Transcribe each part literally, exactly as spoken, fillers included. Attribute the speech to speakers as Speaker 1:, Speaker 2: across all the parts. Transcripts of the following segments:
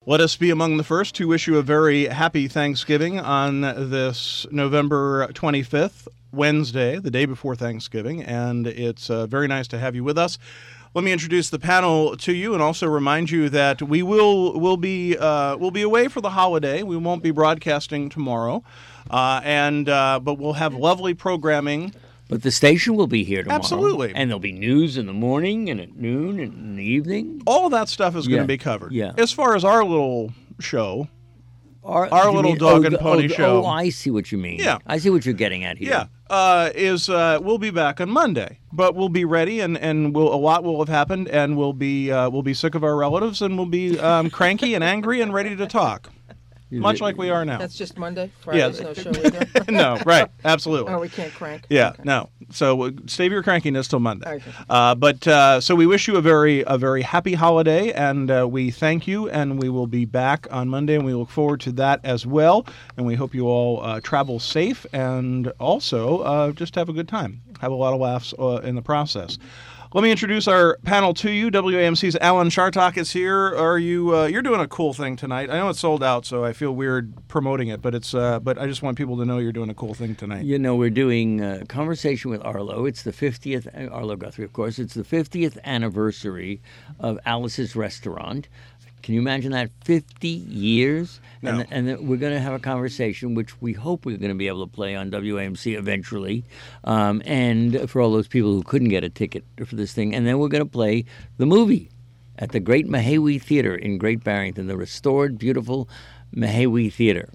Speaker 1: Let us be among the first to wish you a very happy Thanksgiving on this November twenty-fifth, Wednesday, the day before Thanksgiving, and it's uh, very nice to have you with us. Let me introduce the panel to you, and also remind you that we will will be uh, will be away for the holiday. We won't be broadcasting tomorrow, uh, and uh, but we'll have lovely programming.
Speaker 2: But the station will be here tomorrow.
Speaker 1: Absolutely.
Speaker 2: And there'll be news in the morning and at noon and in the evening.
Speaker 1: All of that stuff is
Speaker 2: Yeah.
Speaker 1: going to be covered.
Speaker 2: Yeah.
Speaker 1: As far as our little show,
Speaker 2: Our,
Speaker 1: Our
Speaker 2: you
Speaker 1: little
Speaker 2: mean-
Speaker 1: dog
Speaker 2: oh,
Speaker 1: and
Speaker 2: the-
Speaker 1: pony
Speaker 2: oh, the-
Speaker 1: show.
Speaker 2: Oh, I see what you mean.
Speaker 1: Yeah.
Speaker 2: I see what you're getting at here.
Speaker 1: yeah, uh, is uh, we'll be back on Monday, but we'll be ready, and and we'll, a lot will have happened, and we'll be uh, we'll be sick of our relatives, and we'll be um, cranky and angry and ready to talk, much like we are now.
Speaker 3: That's just Monday? Friday's
Speaker 1: Yeah.
Speaker 3: no show either?
Speaker 1: No, right, absolutely.
Speaker 3: Oh, we can't crank?
Speaker 1: Yeah,
Speaker 3: Okay.
Speaker 1: no. So uh, save your crankiness till Monday.
Speaker 3: Okay.
Speaker 1: Uh, but uh, so we wish you a very a very happy holiday, and uh, we thank you, and we will be back on Monday, and we look forward to that as well. And we hope you all uh, travel safe, and also uh, just have a good time, have a lot of laughs uh, in the process. Let me introduce our panel to you. W A M C's Alan Chartock is here. Are you? Uh, you're doing a cool thing tonight. I know it's sold out, so I feel weird promoting it, but it's. Uh, but I just want people to know you're doing a cool thing tonight.
Speaker 2: You know, we're doing a conversation with Arlo. It's the fiftieth, Arlo Guthrie, of course. It's the fiftieth anniversary of Alice's Restaurant. Can you imagine that? fifty years?
Speaker 1: No.
Speaker 2: And, and then we're going to have a conversation, which we hope we're going to be able to play on W A M C eventually. Um, and for all those people who couldn't get a ticket for this thing. And then we're going to play the movie at the Great Mahawi Theater in Great Barrington, the restored, beautiful Mahawi Theater.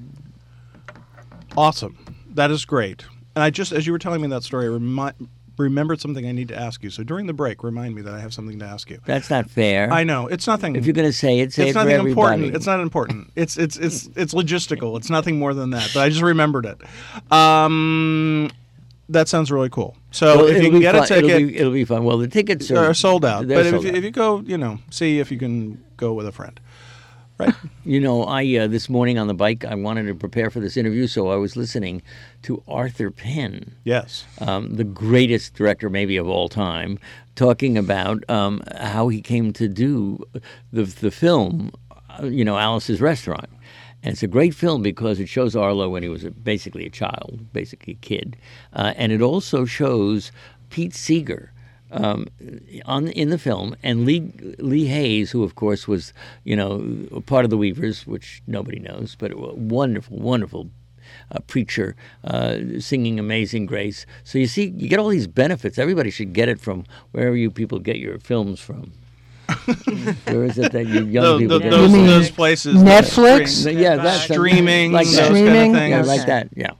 Speaker 1: Awesome. That is great. And I just, as you were telling me that story, I remi- remembered something I need to ask you. So during the break, remind me that I have something to ask you.
Speaker 2: That's not fair.
Speaker 1: I know. It's nothing.
Speaker 2: If you're going to say it, say
Speaker 1: it's
Speaker 2: it for
Speaker 1: nothing
Speaker 2: everybody.
Speaker 1: important. It's not important. It's it's it's it's logistical. It's nothing more than that. But I just remembered it. Um, that sounds really cool. So
Speaker 2: Well,
Speaker 1: if you
Speaker 2: it'll
Speaker 1: can
Speaker 2: be
Speaker 1: get
Speaker 2: fun.
Speaker 1: a ticket,
Speaker 2: It'll be, it'll be fun. Well, the tickets are,
Speaker 1: are sold out.
Speaker 2: They're
Speaker 1: But if
Speaker 2: sold
Speaker 1: you,
Speaker 2: out.
Speaker 1: if you go, you know, see if you can go with a friend. Right.
Speaker 2: You know, I uh, this morning on the bike, I wanted to prepare for this interview, so I was listening to Arthur Penn,
Speaker 1: Yes.
Speaker 2: um, the greatest director maybe of all time, talking about um, how he came to do the the film, uh, you know, Alice's Restaurant. And it's a great film because it shows Arlo when he was a, basically a child, basically a kid, uh, and it also shows Pete Seeger. Um, on in the film, and Lee Lee Hayes, who of course was, you know, part of the Weavers, which nobody knows, but a wonderful, wonderful uh, preacher uh, singing "Amazing Grace." So you see, you get all these benefits. Everybody should get it from wherever you people get your films from. Where is it that you young
Speaker 1: Those,
Speaker 2: people
Speaker 1: those,
Speaker 2: get?
Speaker 1: those,
Speaker 3: You mean
Speaker 1: those places.
Speaker 3: Netflix?
Speaker 1: Stream,
Speaker 2: Yeah, that's
Speaker 1: streaming,
Speaker 2: like
Speaker 1: those
Speaker 2: that.
Speaker 1: kind
Speaker 3: Streaming?
Speaker 1: of things.
Speaker 2: Yeah,
Speaker 3: Yes.
Speaker 2: like that. Yeah.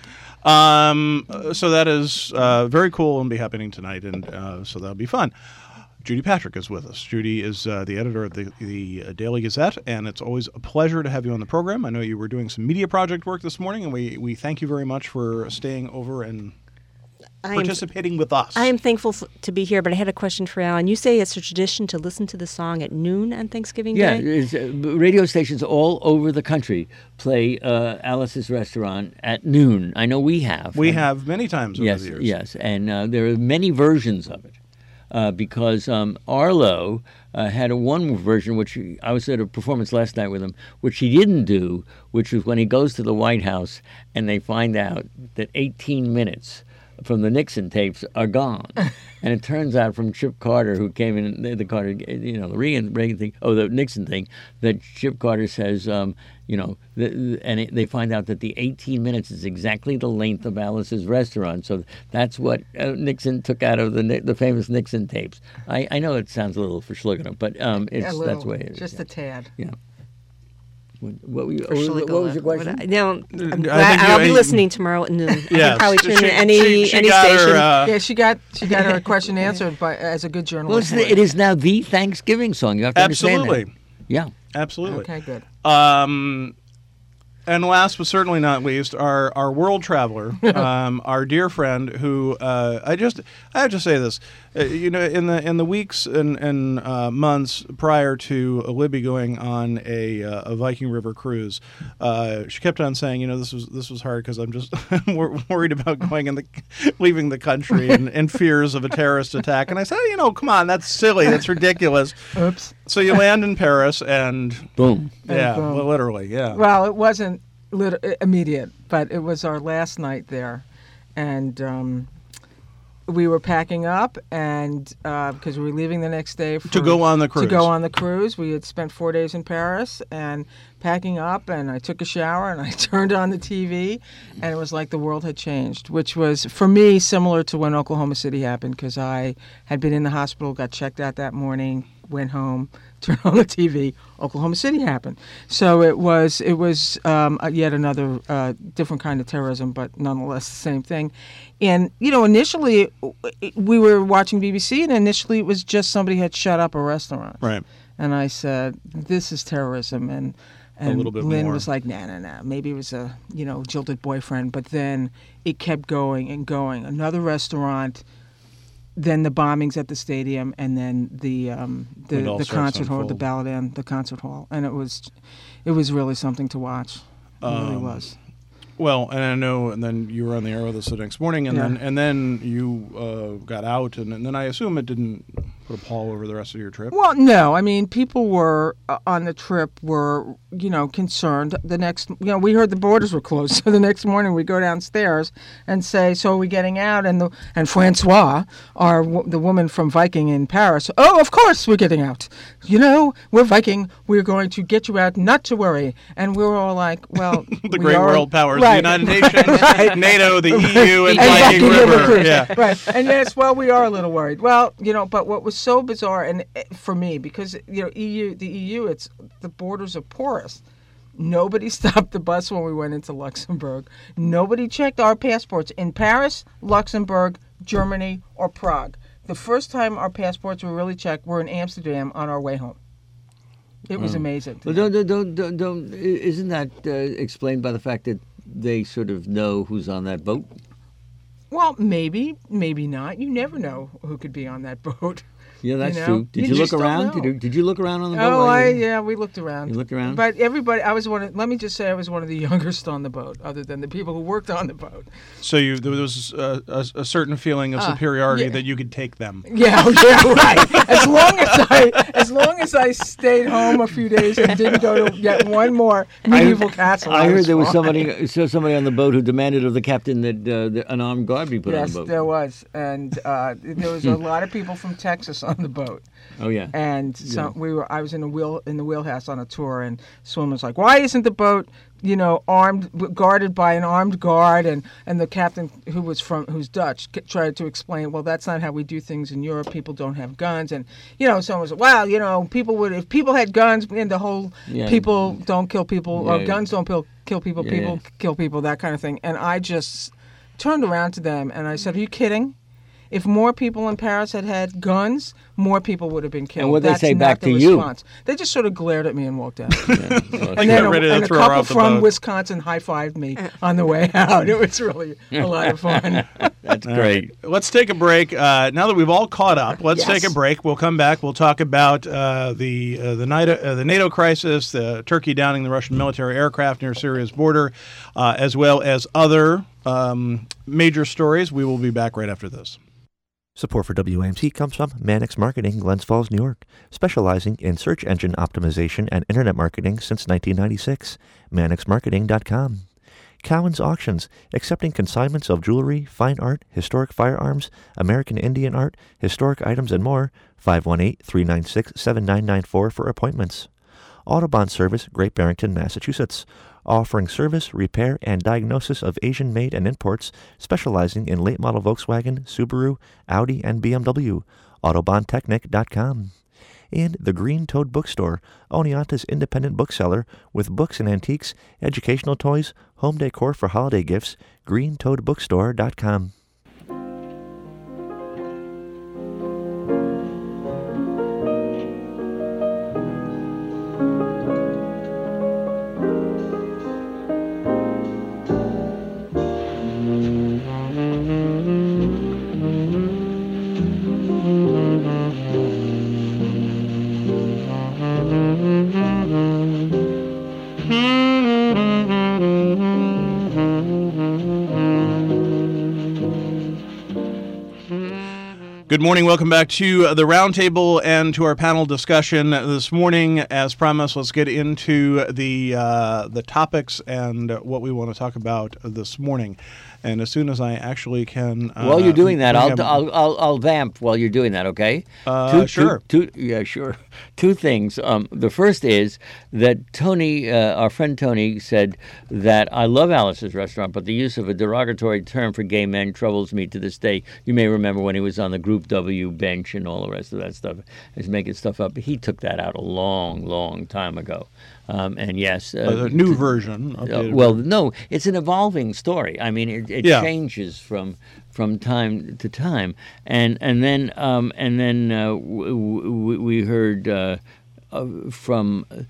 Speaker 1: Um, so that is uh, very cool and be happening tonight, and uh, so that'll be fun. Judy Patrick is with us. Judy is uh, the editor of the, the Daily Gazette, and it's always a pleasure to have you on the program. I know you were doing some media project work this morning, and we, we thank you very much for staying over and
Speaker 4: I am,
Speaker 1: participating with us.
Speaker 4: I am thankful f- to be here, but I had a question for Alan. You say it's a tradition to listen to the song at noon on Thanksgiving
Speaker 2: Yeah,
Speaker 4: Day?
Speaker 2: it's, uh, radio stations all over the country play uh, Alice's Restaurant at noon. I know we have.
Speaker 1: we
Speaker 2: And-
Speaker 1: have many times over
Speaker 2: Yes,
Speaker 1: the years.
Speaker 2: yes, and uh, there are many versions of it uh, because um, Arlo uh, had a one version, which he, I was at a performance last night with him, which he didn't do, which was when he goes to the White House and they find out that eighteen minutes from the Nixon tapes are gone. And it turns out from Chip Carter, who came in, the, the Carter, you know, the Reagan, Reagan thing, oh, the Nixon thing, that Chip Carter says, um, you know, the, the, and it, they find out that the eighteen minutes is exactly the length of Alice's Restaurant. So that's what uh, Nixon took out of the the famous Nixon tapes. I, I know it sounds a little verschlugging, but um, it's,
Speaker 3: A
Speaker 2: that's
Speaker 3: little,
Speaker 2: the way it is.
Speaker 3: just
Speaker 2: yeah.
Speaker 3: a tad.
Speaker 2: Yeah. What, what, were you, what, was, what was your question?
Speaker 4: Now, I'm
Speaker 1: I
Speaker 4: glad,
Speaker 1: think you-
Speaker 4: I'll be
Speaker 1: you-
Speaker 4: listening tomorrow at noon. I
Speaker 1: Yes.
Speaker 4: can probably tune
Speaker 1: She-
Speaker 4: in any
Speaker 1: she- she
Speaker 4: any
Speaker 1: got her,
Speaker 4: station.
Speaker 1: uh,
Speaker 3: Yeah, she got she got her question answered by as a good
Speaker 2: Well,
Speaker 3: journalist.
Speaker 2: it's the, it is now the Thanksgiving song. You have to understand
Speaker 1: Absolutely.
Speaker 2: that. Yeah.
Speaker 1: Absolutely.
Speaker 3: Okay, good.
Speaker 1: Um, and last but certainly not least, our, our world traveler, um, our dear friend, who uh, I just I have to say this, uh, you know, in the in the weeks and, and uh, months prior to Libby going on a, uh, a Viking River cruise, uh, she kept on saying, you know, this was this was hard because I'm just wor- worried about going in the leaving the country and, and fears of a terrorist attack. And I said, you know, come on, that's silly, that's ridiculous.
Speaker 3: Oops.
Speaker 1: So you land in Paris, and
Speaker 2: Boom.
Speaker 1: yeah,
Speaker 3: boom.
Speaker 1: well, literally, yeah.
Speaker 3: Well, it wasn't lit- immediate, but it was our last night there, and um, we were packing up, and uh, because we were leaving the next day for,
Speaker 1: To go on the cruise.
Speaker 3: To go on the cruise, we had spent four days in Paris, and packing up, and I took a shower, and I turned on the T V, and it was like the world had changed, which was for me similar to when Oklahoma City happened, because I had been in the hospital, got checked out that morning, went home, turned on the T V, Oklahoma City happened. So it was it was um, yet another uh, different kind of terrorism, but nonetheless the same thing. And, you know, initially we were watching B B C, and initially it was just somebody had shut up a restaurant.
Speaker 1: Right.
Speaker 3: And I said, this is terrorism. And and
Speaker 1: little bit
Speaker 3: Lynn
Speaker 1: more.
Speaker 3: was like, nah, nah, nah. Maybe it was a, you know, jilted boyfriend. But then it kept going and going. Another restaurant, then the bombings at the stadium, and then the um, the,
Speaker 1: It all
Speaker 3: the
Speaker 1: starts to
Speaker 3: concert hall, the
Speaker 1: unfold.
Speaker 3: Ballad, the concert hall, and it was, it was really something to watch. It really
Speaker 1: Um,
Speaker 3: was.
Speaker 1: Well, and I know, and then you were on the air with us the next morning, and
Speaker 3: Yeah.
Speaker 1: then and then you uh, got out, and, and then I assume it didn't put a pall over the rest of your trip.
Speaker 3: Well, no. I mean, people were uh, on the trip were, you know, concerned. The next, you know, we heard the borders were closed. So the next morning we go downstairs and say, so are we getting out? And the and Francois, our wo- the woman from Viking in Paris, oh, of course we're getting out. You know, we're Viking. We're going to get you out, not to worry. And we were all like, well,
Speaker 1: The
Speaker 3: we
Speaker 1: great
Speaker 3: are-
Speaker 1: world powers,
Speaker 3: right.
Speaker 1: the United Nations,
Speaker 3: Right.
Speaker 1: NATO, the E U, and
Speaker 3: And
Speaker 1: Viking
Speaker 3: Viking
Speaker 1: River.
Speaker 3: River Cruise.
Speaker 1: Yeah.
Speaker 3: Right. And yes, well, we are a little worried. Well, you know, but what was so bizarre, and uh, for me, because, you know, E U, the E U, it's the borders are porous. Nobody stopped the bus when we went into Luxembourg. Nobody checked our passports in Paris, Luxembourg, Germany, or Prague. The first time our passports were really checked were in Amsterdam on our way home. It was amazing. to
Speaker 2: Well,
Speaker 3: me.
Speaker 2: don't, don't, don't, don't, isn't that uh, explained by the fact that they sort of know who's on that boat?
Speaker 3: Well, maybe, maybe not. You never know who could be on that boat.
Speaker 2: Yeah, that's
Speaker 3: know?
Speaker 2: true. Did
Speaker 3: You
Speaker 2: you, look
Speaker 3: just don't
Speaker 2: around?
Speaker 3: know.
Speaker 2: Did you, did you look around on the boat?
Speaker 3: Oh,
Speaker 2: while
Speaker 3: I
Speaker 2: you-
Speaker 3: yeah, we looked around.
Speaker 2: You looked around?
Speaker 3: But everybody, I was one. Of, let me just say, I was one of the youngest on the boat, other than the people who worked on the boat.
Speaker 1: So you there was a, a, a certain feeling of
Speaker 3: Ah,
Speaker 1: superiority
Speaker 3: yeah.
Speaker 1: that you could take them.
Speaker 3: Yeah, yeah, right. As long as I, as long as I stayed home a few days and didn't go to yet one more medieval castle.
Speaker 2: I heard
Speaker 3: was
Speaker 2: there was
Speaker 3: fine.
Speaker 2: somebody, saw somebody on the boat who demanded of the captain that uh, the, an armed guard be put
Speaker 3: Yes,
Speaker 2: on the boat.
Speaker 3: there was, and uh, there was a lot of people from Texas on the boat.
Speaker 2: Oh yeah.
Speaker 3: And some, we were. I was in the wheel in the wheelhouse on a tour, and someone was like, "Why isn't the boat, you know, armed, guarded by an armed guard?" And and the captain, who was from, who's Dutch, c- tried to explain, "Well, that's not how we do things in Europe. People don't have guns." And you know, someone was like, "Well, you know, people would if people had guns, and the whole
Speaker 2: Yeah.
Speaker 3: people don't kill people, or
Speaker 2: Yeah.
Speaker 3: guns don't kill kill people,
Speaker 2: Yeah,
Speaker 3: people
Speaker 2: yeah.
Speaker 3: kill people, that kind of thing." And I just turned around to them and I said, "Are you kidding? If more people in Paris had had guns, more people would have been killed."
Speaker 2: what'd they
Speaker 3: That's
Speaker 2: say
Speaker 3: not
Speaker 2: back
Speaker 3: the
Speaker 2: to you?
Speaker 3: response. They just sort of glared at me and walked out.
Speaker 2: Yeah,
Speaker 3: And then a,
Speaker 1: ready to
Speaker 3: and a
Speaker 1: throw her
Speaker 3: couple
Speaker 1: off the
Speaker 3: from
Speaker 1: boat.
Speaker 3: Wisconsin high-fived me on the way out. It was really a lot of fun.
Speaker 2: that's great.
Speaker 1: Let's take a break. Uh, now that we've all caught up, let's
Speaker 3: Yes.
Speaker 1: take a break. We'll come back. We'll talk about uh, the uh, the NATO, uh, the NATO crisis, the Turkey downing the Russian military aircraft near Syria's border, uh, as well as other um, major stories. We will be back right after this.
Speaker 5: Support for W A M C comes from Mannix Marketing, Glens Falls, New York, specializing in search engine optimization and internet marketing since nineteen ninety-six. Mannix Marketing dot com. Cowan's Auctions, accepting consignments of jewelry, fine art, historic firearms, American Indian art, historic items, and more. five one eight, three nine six, seven nine nine four for appointments. Autobahn Service, Great Barrington, Massachusetts, offering service, repair, and diagnosis of Asian-made and imports, specializing in late-model Volkswagen, Subaru, Audi, and B M W. Autobahn Technic dot com. And The Green Toad Bookstore, Oneonta's independent bookseller with books and antiques, educational toys, home decor for holiday gifts. green toad bookstore dot com.
Speaker 1: Good morning. Welcome back to the Roundtable and to our panel discussion this morning. As promised, let's get into the uh, the topics and what we want to talk about this morning. And as soon as I actually can, uh,
Speaker 2: while you're doing that, I'll,
Speaker 1: him,
Speaker 2: I'll I'll I'll vamp while you're doing that. Okay?
Speaker 1: Uh,
Speaker 2: two,
Speaker 1: sure.
Speaker 2: Two, two, yeah, sure. Two things. Um, the first is that Tony, uh, our friend Tony, said that I love Alice's Restaurant, but the use of a derogatory term for gay men troubles me to this day. You may remember when he was on the Group W bench and all the rest of that stuff. He's making stuff up. He took that out a long, long time ago. Um, and yes,
Speaker 1: uh, a new version.
Speaker 2: Uh, well, no, it's an evolving story. I mean, it, it
Speaker 1: yeah.
Speaker 2: changes from from time to time, and and then um, and then uh, w- w- we heard uh, uh, from uh,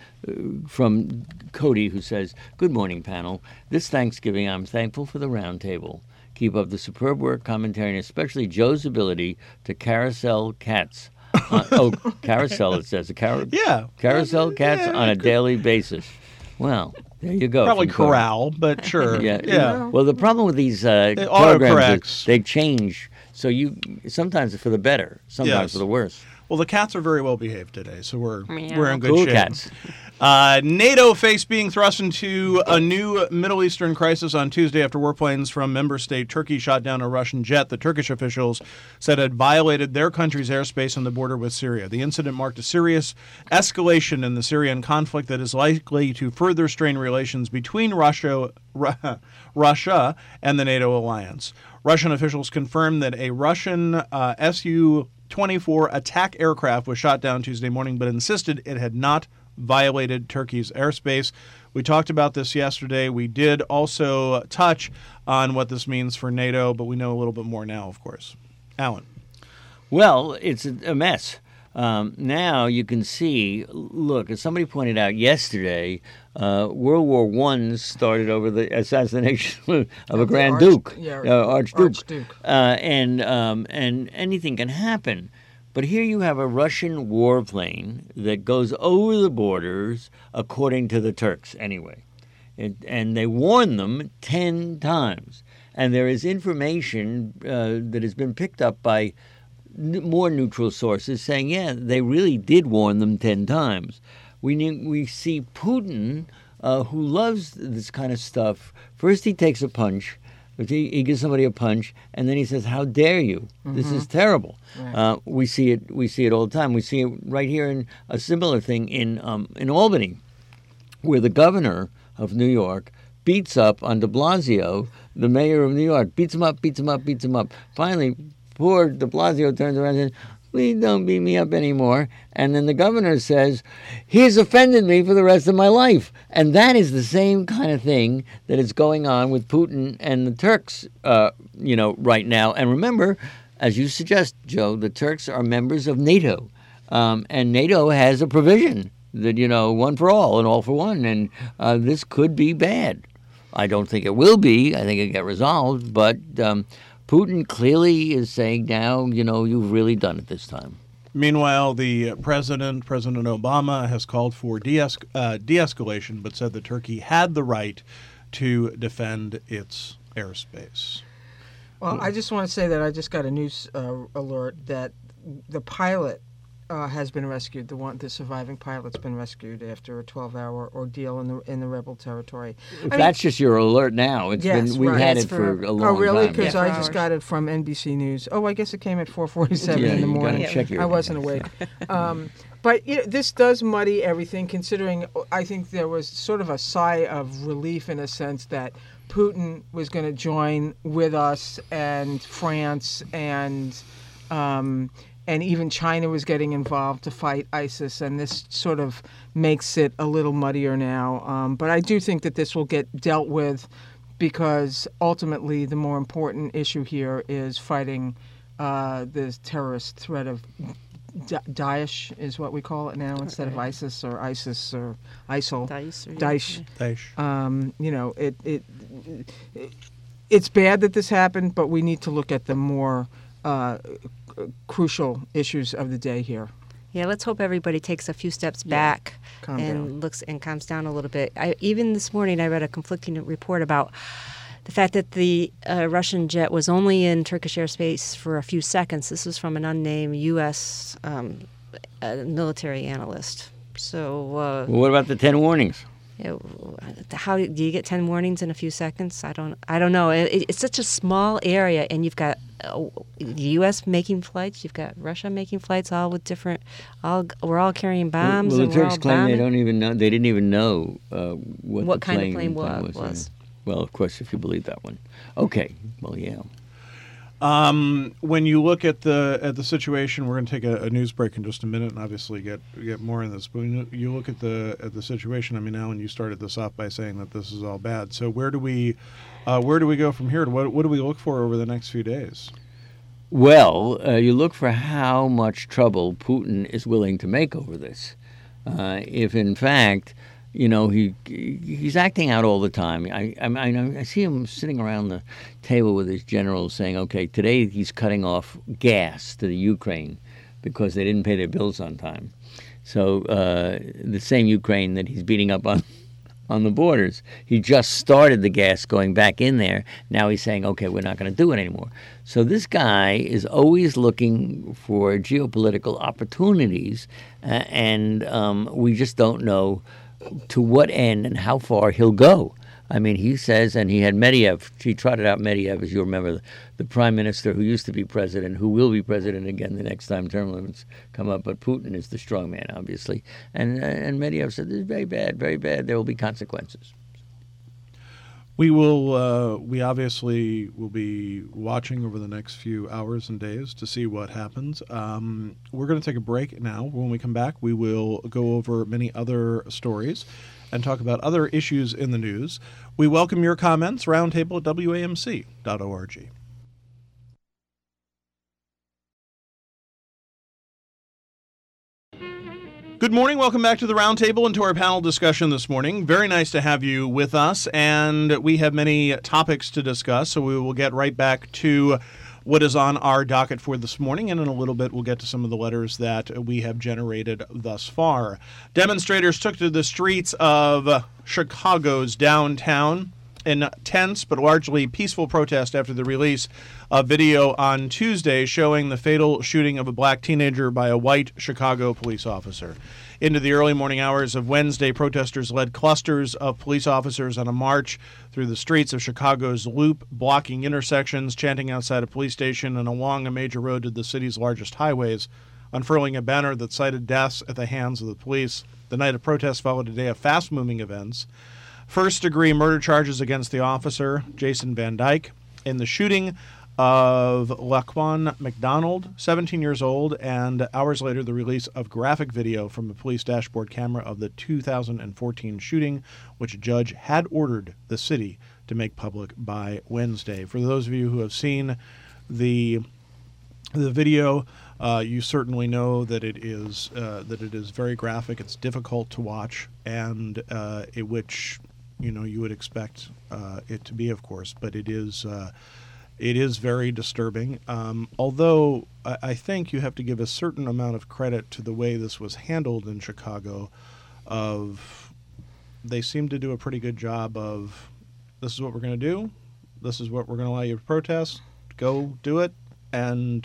Speaker 2: from Cody, who says, "Good morning, panel. This Thanksgiving, I'm thankful for the Roundtable. Keep up the superb work, commentary, and especially Joe's ability to carousel cats." Uh, oh, carousel, it says. A car-
Speaker 1: yeah.
Speaker 2: Carousel cats
Speaker 1: yeah,
Speaker 2: on a daily basis. Well, there you go.
Speaker 1: Probably corral, but sure.
Speaker 2: yeah.
Speaker 1: yeah.
Speaker 2: Well, the problem with these uh,
Speaker 1: It
Speaker 2: programs
Speaker 1: autocorrects.
Speaker 2: is they change. So you sometimes for the better, sometimes
Speaker 1: Yes.
Speaker 2: for the worse.
Speaker 1: Well, the cats are very well behaved today, so we're
Speaker 4: Meow.
Speaker 1: we're in good
Speaker 2: Cool
Speaker 1: shape.
Speaker 2: cats.
Speaker 1: Uh, NATO faced being thrust into a new Middle Eastern crisis on Tuesday after warplanes from member state Turkey shot down a Russian jet the Turkish officials said had violated their country's airspace on the border with Syria. The incident marked a serious escalation in the Syrian conflict that is likely to further strain relations between Russia, Ru- Russia and the NATO alliance. Russian officials confirmed that a Russian uh, S U twenty-four attack aircraft was shot down Tuesday morning, but insisted it had not violated Turkey's airspace. We talked about this yesterday. We did also touch on what this means for NATO, but we know a little bit more now, of course. Alan.
Speaker 2: Well, it's a, a mess. Um, now you can see, look, as somebody pointed out yesterday, uh, World War One started over the assassination of a
Speaker 3: Of the
Speaker 2: Grand
Speaker 3: Arch-
Speaker 2: Duke,
Speaker 3: yeah,
Speaker 2: uh, Archduke,
Speaker 3: Archduke.
Speaker 2: Uh, and um, and anything can happen. But here you have a Russian warplane that goes over the borders, according to the Turks, anyway. It, and they warn them ten times. And there is information uh, that has been picked up by n- more neutral sources saying, yeah, they really did warn them ten times. We, ne- we see Putin, uh, who loves this kind of stuff. First he takes a punch. He, he gives somebody a punch, and then he says, "How dare you? Mm-hmm. This is terrible." Right. Uh, we see it. We see it all the time. We see it right here in a similar thing in um, in Albany, where the governor of New York beats up on De Blasio, the mayor of New York. Beats him up, beats him up, beats him up. Finally, poor De Blasio turns around and says, "Please don't beat me up anymore." And then the governor says, "He's offended me for the rest of my life." And that is the same kind of thing that is going on with Putin and the Turks, uh, you know, right now. And remember, as you suggest, Joe, the Turks are members of NATO. Um, and NATO has a provision that, you know, one for all and all for one. And uh, this could be bad. I don't think it will be. I think it'll get resolved. But um, Putin clearly is saying now, you know, you've really done it this time.
Speaker 1: Meanwhile, the president, President Obama, has called for de-es- uh, de-escalation, but said that Turkey had the right to defend its airspace.
Speaker 3: Well, I just want to say that I just got a news uh, alert that the pilot uh, has been rescued. The one, the surviving pilot's been rescued after a twelve-hour ordeal in the in the rebel territory.
Speaker 2: If
Speaker 3: I mean,
Speaker 2: that's just your alert now. It's
Speaker 3: Yes,
Speaker 2: been we've
Speaker 3: right.
Speaker 2: had
Speaker 4: It's
Speaker 2: it for,
Speaker 4: for-
Speaker 2: a long
Speaker 3: Oh, really?
Speaker 2: time.
Speaker 3: Because
Speaker 2: Yeah.
Speaker 3: I
Speaker 4: Yeah.
Speaker 3: just got it from N B C News. Oh, I guess it came at four forty-seven
Speaker 2: Yeah,
Speaker 3: in the
Speaker 2: you gotta
Speaker 3: morning.
Speaker 2: check your-
Speaker 3: I wasn't awake. Um, but you know, this does muddy everything, considering I think there was sort of a sigh of relief in a sense that Putin was going to join with us and France and um, and even China was getting involved to fight ISIS, and this sort of makes it a little muddier now. Um, but I do think that this will get dealt with because ultimately the more important issue here is fighting uh, the terrorist threat of Da- Daesh is what we call it now instead of ISIS or ISIS or ISIL.
Speaker 4: Dice or-
Speaker 3: Daesh.
Speaker 1: Daesh.
Speaker 3: Um, you know, it, it it it's bad that this happened, but we need to look at the more uh, crucial issues of the day here.
Speaker 4: Yeah, let's hope everybody takes a few steps
Speaker 3: Yeah.
Speaker 4: back
Speaker 3: Calm
Speaker 4: and
Speaker 3: down.
Speaker 4: looks and calms down a little bit. I, even this morning, I read a conflicting report about the fact that the uh, Russian jet was only in Turkish airspace for a few seconds. This was from an unnamed U S um, uh, military analyst. So, uh,
Speaker 2: Well, what about the ten warnings?
Speaker 4: you know, how do you get ten warnings in a few seconds? I don't. I don't know. It, it's such a small area, and you've got uh, the U S making flights. You've got Russia making flights, all with different. All we're all carrying bombs.
Speaker 2: Well, the
Speaker 4: and we're
Speaker 2: Turks
Speaker 4: all
Speaker 2: claim they
Speaker 4: bombing.
Speaker 2: don't even know. They didn't even know uh, what,
Speaker 4: What
Speaker 2: the
Speaker 4: kind of
Speaker 2: plane
Speaker 4: plane wa-
Speaker 2: was.
Speaker 4: was.
Speaker 2: yeah. Well, of course, if you believe that one. Okay. Well, yeah.
Speaker 1: Um, when you look at the at the situation, we're going to take a, a news break in just a minute, and obviously get get more in this. But when you, you look at the at the situation, I mean, Alan, you started this off by saying that this is all bad. So where do we uh, where do we go from here? What what do we look for over the next few days?
Speaker 2: Well, uh, you look for how much trouble Putin is willing to make over this. Uh, if in fact, you know, he he's acting out all the time. I I, I I see him sitting around the table with his generals saying, okay, today he's cutting off gas to the Ukraine because they didn't pay their bills on time. So uh, the same Ukraine that he's beating up on on the borders, he just started the gas going back in there. Now he's saying, okay, we're not going to do it anymore. So this guy is always looking for geopolitical opportunities, uh, and um, we just don't know to what end and how far he'll go. I mean, he says, and he had Medvedev, he trotted out Medvedev, as you remember, the, the prime minister who used to be president, who will be president again the next time term limits come up, but Putin is the strong man, obviously. And, uh, and Medvedev said, this is very bad, very bad, there will be consequences.
Speaker 1: We will. Uh, we obviously will be watching over the next few hours and days to see what happens. Um, we're going to take a break now. When we come back, we will go over many other stories and talk about other issues in the news. We welcome your comments. Roundtable at W A M C dot org. Good morning. Welcome back to the Roundtable and to our panel discussion this morning. Very nice to have you with us, and we have many topics to discuss, so we will get right back to what is on our docket for this morning, and in a little bit we'll get to some of the letters that we have generated thus far. Demonstrators took to the streets of Chicago's downtown in tense but largely peaceful protest after the release of video on Tuesday showing the fatal shooting of a black teenager by a white Chicago police officer. Into the early morning hours of Wednesday, protesters led clusters of police officers on a march through the streets of Chicago's Loop, blocking intersections, chanting outside a police station, and along a major road to the city's largest highways, unfurling a banner that cited deaths at the hands of the police. The night of protest followed a day of fast-moving events. First-degree murder charges against the officer, Jason Van Dyke, in the shooting of Laquan McDonald, seventeen years old, and hours later the release of graphic video from a police dashboard camera of the two thousand fourteen shooting, which a judge had ordered the city to make public by Wednesday. For those of you who have seen the the video, uh, you certainly know that it is uh, that it is very graphic. It's difficult to watch, and uh, it, which you know you would expect uh, it to be, of course, but it is. Uh, It is very disturbing, um, although I, I think you have to give a certain amount of credit to the way this was handled in Chicago. Of they seem to do a pretty good job of, this is what we're going to do, this is what we're going to allow you to protest, go do it, and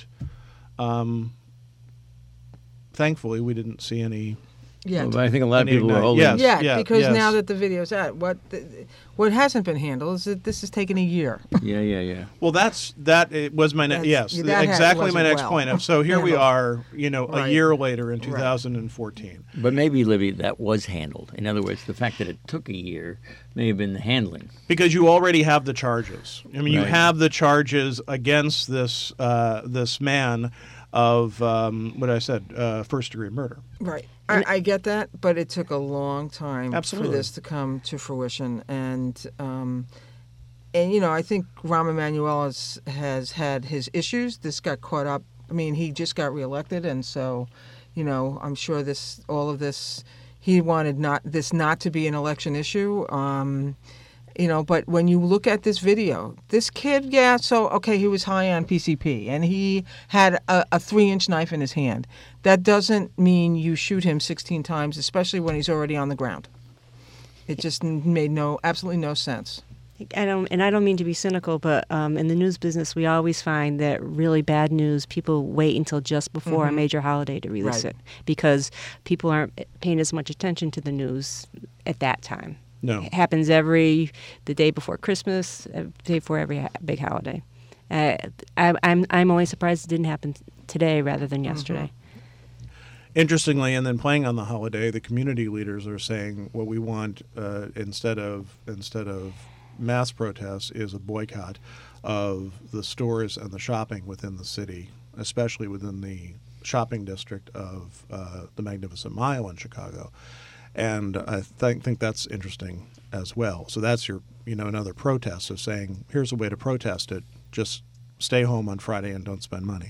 Speaker 1: um, thankfully we didn't see any.
Speaker 3: Yeah,
Speaker 2: Well, I think a lot of people were holding.
Speaker 1: Yes.
Speaker 3: yeah,
Speaker 1: yeah,
Speaker 3: because
Speaker 1: yes.
Speaker 3: now that the video's out, what the, what hasn't been handled is that this has taken a year.
Speaker 2: Yeah, yeah, yeah.
Speaker 1: Well, that's that it was my ne-
Speaker 3: That's-
Speaker 1: yes
Speaker 3: that had-
Speaker 1: exactly my
Speaker 3: wasn't
Speaker 1: next
Speaker 3: well
Speaker 1: point. So here we
Speaker 3: handled.
Speaker 1: are, you know, a
Speaker 3: Right.
Speaker 1: year later in
Speaker 3: Right.
Speaker 1: two thousand fourteen.
Speaker 2: But maybe, Libby, that was handled. In other words, the fact that it took a year may have been the handling.
Speaker 1: Because you already have the charges. I mean, you
Speaker 2: Right.
Speaker 1: have the charges against this uh, this man of um, what I said, uh, first degree murder.
Speaker 3: Right. I, I get that, but it took a long time
Speaker 1: Absolutely.
Speaker 3: for this to come to fruition. And, um, and you know, I think Rahm Emanuel has, has had his issues. This got caught up. I mean, he just got reelected, and so, you know, I'm sure this, all of this, he wanted not this not to be an election issue. Um, You know, but when you look at this video, this kid, yeah, so, okay, he was high on P C P, and he had a, a three-inch knife in his hand. That doesn't mean you shoot him sixteen times, especially when he's already on the ground. It just made no, absolutely no sense.
Speaker 4: I don't, and I don't mean to be cynical, but um, in the news business, we always find that really bad news, people wait until just before
Speaker 3: Mm-hmm.
Speaker 4: a major holiday to release
Speaker 3: Right.
Speaker 4: it because people aren't paying as much attention to the news at that time.
Speaker 1: No.
Speaker 4: It happens every the day before Christmas, uh, the day before every ha- big holiday. Uh, I, I'm I'm only surprised it didn't happen today rather than yesterday.
Speaker 1: Interestingly, and then playing on the holiday, the community leaders are saying what we want uh, instead of instead of mass protests is a boycott of the stores and the shopping within the city, especially within the shopping district of uh, the Magnificent Mile in Chicago. And I think think that's interesting as well. So that's your you know another protest of saying here's a way to protest it. Just stay home on Friday and don't spend money.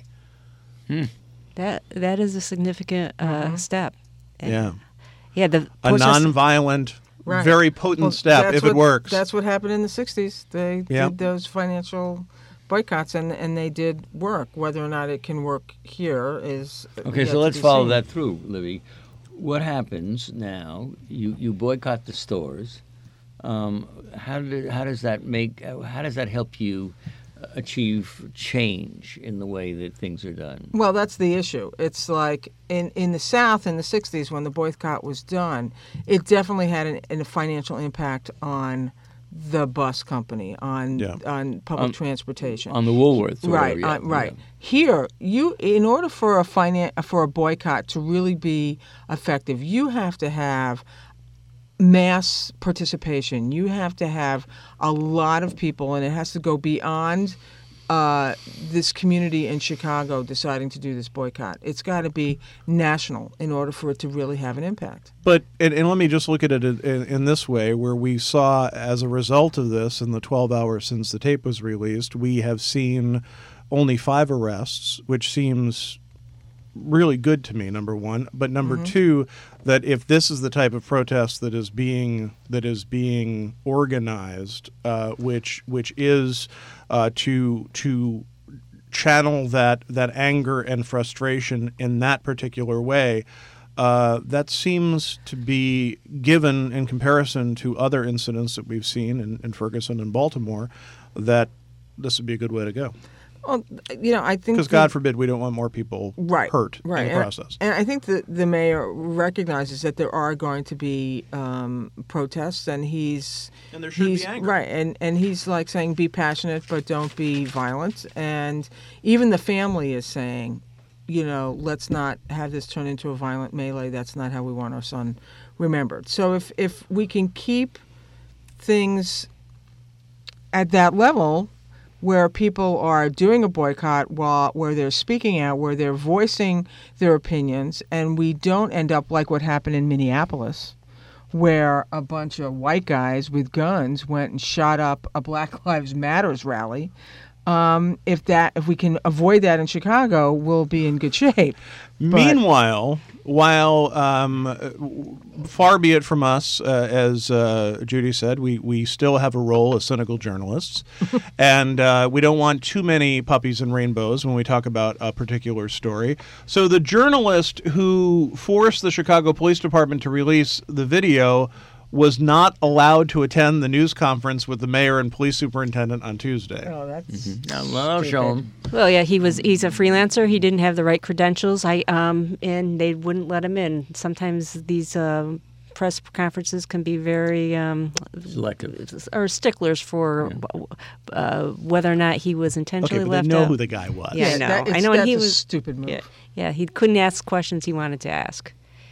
Speaker 4: That that is a significant uh, step.
Speaker 1: Yeah,
Speaker 4: Yeah, the
Speaker 1: a
Speaker 4: Post Office-
Speaker 1: nonviolent,
Speaker 3: Right.
Speaker 1: very potent
Speaker 3: Well,
Speaker 1: step
Speaker 3: that's
Speaker 1: if it
Speaker 3: what-
Speaker 1: works.
Speaker 3: That's what happened in the sixties. They
Speaker 1: Yeah.
Speaker 3: did those financial boycotts, and, and they did work. Whether or not it can work here is
Speaker 2: Okay,
Speaker 3: yet
Speaker 2: so
Speaker 3: to
Speaker 2: let's
Speaker 3: be
Speaker 2: follow
Speaker 3: seen.
Speaker 2: that through, Libby. What happens now? You you boycott the stores. Um, how do, how does that make? How does that help you achieve change in the way that things are done?
Speaker 3: Well, that's the issue. It's like in, in the South in the sixties when the boycott was done, it definitely had an, an, a financial impact on the bus company, on
Speaker 1: Yeah.
Speaker 3: on public
Speaker 2: On-
Speaker 3: transportation.
Speaker 2: On the Woolworths, or
Speaker 3: Right,
Speaker 2: whatever,
Speaker 3: uh,
Speaker 2: yeah,
Speaker 3: right.
Speaker 2: yeah.
Speaker 3: Here, you in order for a finan- for a boycott to really be effective, you have to have mass participation. You have to have a lot of people, and it has to go beyond uh, this community in Chicago deciding to do this boycott. It's got to be national in order for it to really have an impact.
Speaker 1: But and, and let me just look at it in, in this way, where we saw as a result of this, in the twelve hours since the tape was released, we have seen only five arrests, which seems really good to me. Number one, but number
Speaker 3: Mm-hmm.
Speaker 1: two, that if this is the type of protest that is being that is being organized, uh, which which is uh, to to channel that that anger and frustration in that particular way. Uh, that seems to be given in comparison to other incidents that we've seen in, in Ferguson and Baltimore, that this would be a good way to go.
Speaker 3: Well, you know, I think
Speaker 1: Because
Speaker 3: that-
Speaker 1: God forbid we don't want more people
Speaker 3: right,
Speaker 1: hurt
Speaker 3: right.
Speaker 1: in the
Speaker 3: and,
Speaker 1: process.
Speaker 3: And I think that the mayor recognizes that there are going to be um, protests, and he's
Speaker 1: And there should be
Speaker 3: he's,
Speaker 1: anger.
Speaker 3: right, and and he's like saying, be passionate, but don't be violent. And even the family is saying, you know, let's not have this turn into a violent melee. That's not how we want our son remembered. So if if we can keep things at that level, where people are doing a boycott, while where they're speaking out, where they're voicing their opinions, and we don't end up like what happened in Minneapolis, where a bunch of white guys with guns went and shot up a Black Lives Matters rally. Um, if that, if we can avoid that in Chicago, we'll be in good shape. But-
Speaker 1: Meanwhile, while um, far be it from us, uh, as uh, Judy said, we, we still have a role as cynical journalists, and uh, we don't want too many puppies and rainbows when we talk about a particular story. So the journalist who forced the Chicago Police Department to release the video was not allowed to attend the news conference with the mayor and police superintendent on Tuesday.
Speaker 3: Oh, that's
Speaker 2: Now, I'll show him.
Speaker 4: Well, yeah, he was. He's a freelancer. He didn't have the right credentials. I um, and they wouldn't let him in. Sometimes these uh, press conferences can be very um,
Speaker 2: Selective.
Speaker 4: or sticklers for uh, whether or not he was intentionally
Speaker 1: Okay, but
Speaker 4: left
Speaker 1: they know
Speaker 4: out.
Speaker 1: who the guy was.
Speaker 4: Yeah, I know.
Speaker 3: that-
Speaker 4: I
Speaker 3: it's-
Speaker 4: know, and
Speaker 3: That's
Speaker 4: he
Speaker 3: a
Speaker 4: was-
Speaker 3: stupid move.
Speaker 4: Yeah, yeah, he couldn't ask questions he wanted to ask.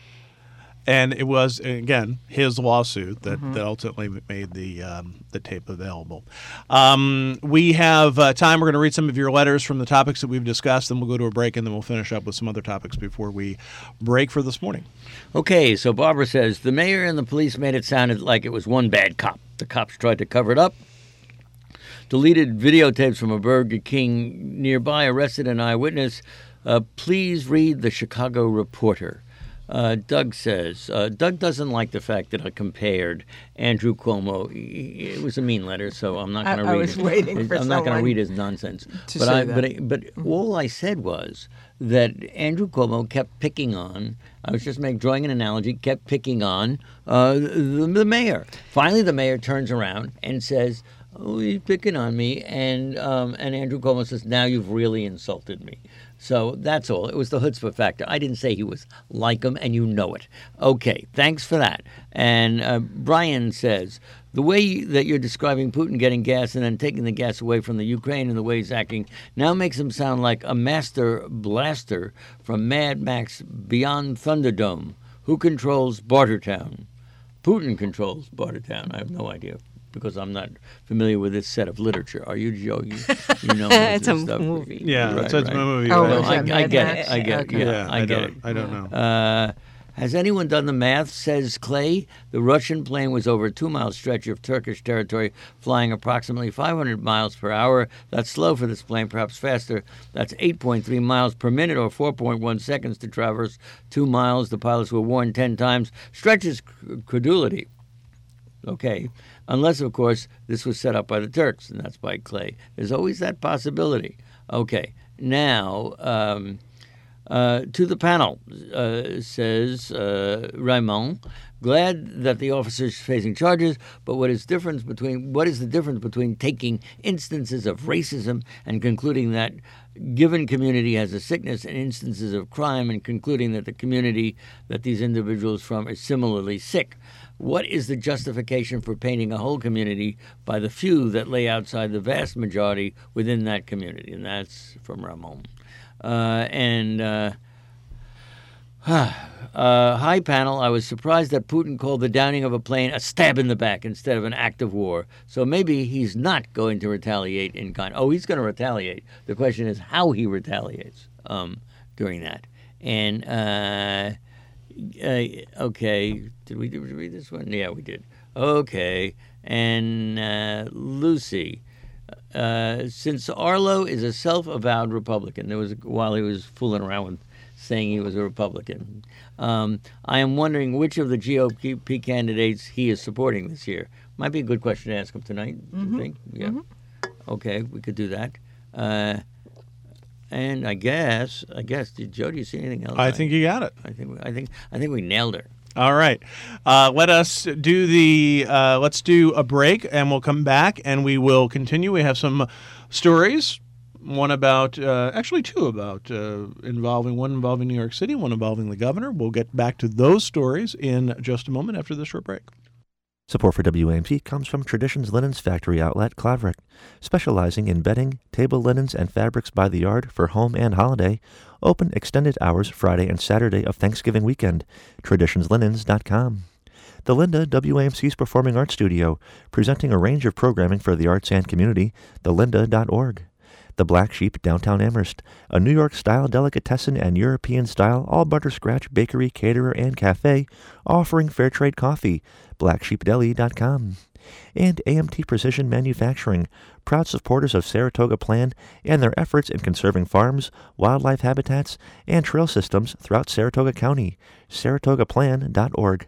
Speaker 1: And it was, again, his lawsuit that,
Speaker 3: Mm-hmm.
Speaker 1: that ultimately made the um, the tape available. Um, we have uh, time. We're going to read some of your letters from the topics that we've discussed, then we'll go to a break, and then we'll finish up with some other topics before we break for this morning.
Speaker 2: Okay, so Barbara says the mayor and the police made it sound like it was one bad cop. The cops tried to cover it up. Deleted videotapes from a Burger King nearby, arrested an eyewitness. Uh, please read the Chicago Reporter. Uh, Doug says, uh, Doug doesn't like the fact that I compared Andrew Cuomo. It was a mean letter, so I'm not
Speaker 3: I-
Speaker 2: going to
Speaker 3: I
Speaker 2: read
Speaker 3: was
Speaker 2: it.
Speaker 3: waiting for
Speaker 2: I'm not going to
Speaker 3: someone
Speaker 2: read his nonsense.
Speaker 3: to
Speaker 2: but
Speaker 3: say
Speaker 2: I,
Speaker 3: that.
Speaker 2: but I, but all I said was that Andrew Cuomo kept picking on, I was just make, drawing an analogy, kept picking on uh, the, the mayor. Finally, the mayor turns around and says, oh, he's picking on me. And um, and Andrew Cuomo says, now you've really insulted me. So that's all. It was the chutzpah factor. I didn't say he was like him, and you know it. Okay, thanks for that. And uh, Brian says, the way that you're describing Putin getting gas and then taking the gas away from the Ukraine and the way he's acting now makes him sound like a master blaster from Mad Max Beyond Thunderdome. Who controls Bartertown? Putin controls Bartertown. I have no idea because I'm not familiar with this set of literature. Are you, Joe? You, you know
Speaker 4: It's a
Speaker 2: stuff.
Speaker 4: movie.
Speaker 1: Yeah,
Speaker 2: right,
Speaker 1: it's, it's
Speaker 2: right.
Speaker 1: a movie.
Speaker 3: Oh,
Speaker 1: right?
Speaker 2: No,
Speaker 3: was
Speaker 2: I,
Speaker 3: that
Speaker 2: I
Speaker 3: Mad
Speaker 2: get
Speaker 3: Max?
Speaker 2: it. I get
Speaker 3: Okay.
Speaker 2: it. Yeah,
Speaker 1: Yeah,
Speaker 2: I,
Speaker 1: I
Speaker 2: get
Speaker 1: don't.
Speaker 2: it.
Speaker 1: I don't know.
Speaker 2: Uh, has anyone done the math? Says Clay. The Russian plane was over a two-mile stretch of Turkish territory, flying approximately five hundred miles per hour. That's slow for this plane, perhaps faster. That's eight point three miles per minute, or four point one seconds to traverse two miles. The pilots were warned ten times. Stretches credulity. Okay, unless, of course, this was set up by the Turks, and that's by Clay. There's always that possibility. Okay, now... Um, Uh, to the panel, uh, says uh, Raymond, glad that the officers facing charges, but what is difference between what is the difference between taking instances of racism and concluding that given community has a sickness and instances of crime and concluding that the community that these individuals from is similarly sick? What is the justification for painting a whole community by the few that lay outside the vast majority within that community? And that's from Ramon. Uh, and uh, uh, hi, panel. I was surprised that Putin called the downing of a plane a stab in the back instead of an act of war. So maybe he's not going to retaliate in kind. Oh, he's going to retaliate. The question is how he retaliates um, during that. And, uh, uh, okay, did we, did we read this one? Yeah, we did. Okay. And uh, Lucy. Uh, since Arlo is a self-avowed Republican, there was a while he was fooling around with saying he was a Republican. Um, I am wondering which of the G O P candidates he is supporting this year. Might be a good question to ask him tonight. Do
Speaker 3: Mm-hmm.
Speaker 2: you think? Yeah.
Speaker 3: Mm-hmm.
Speaker 2: Okay, we could do that. Uh, and I guess, I guess, did Joe? Do you see anything else?
Speaker 1: I think you got it.
Speaker 2: I think, I think, I think we nailed her.
Speaker 1: All right. Uh, let us do the, uh, let's do a break and we'll come back and we will continue. We have some stories, one about, uh, actually two about uh, involving, one involving New York City, one involving the governor. We'll get back to those stories in just a moment after this short break.
Speaker 5: Support for W A M C comes from Traditions Linens Factory Outlet, Claverick, specializing in bedding, table linens, and fabrics by the yard for home and holiday. Open extended hours Friday and Saturday of Thanksgiving weekend. traditions linens dot com. The Linda, W A M C's performing arts studio, presenting a range of programming for the arts and community, the linda dot org. The Black Sheep, downtown Amherst, a New York-style delicatessen and European-style all-butterscratch bakery, caterer, and cafe, offering fair trade coffee, black sheep deli dot com. And A M T Precision Manufacturing, proud supporters of Saratoga Plan and their efforts in conserving farms, wildlife habitats, and trail systems throughout Saratoga County, saratoga plan dot org.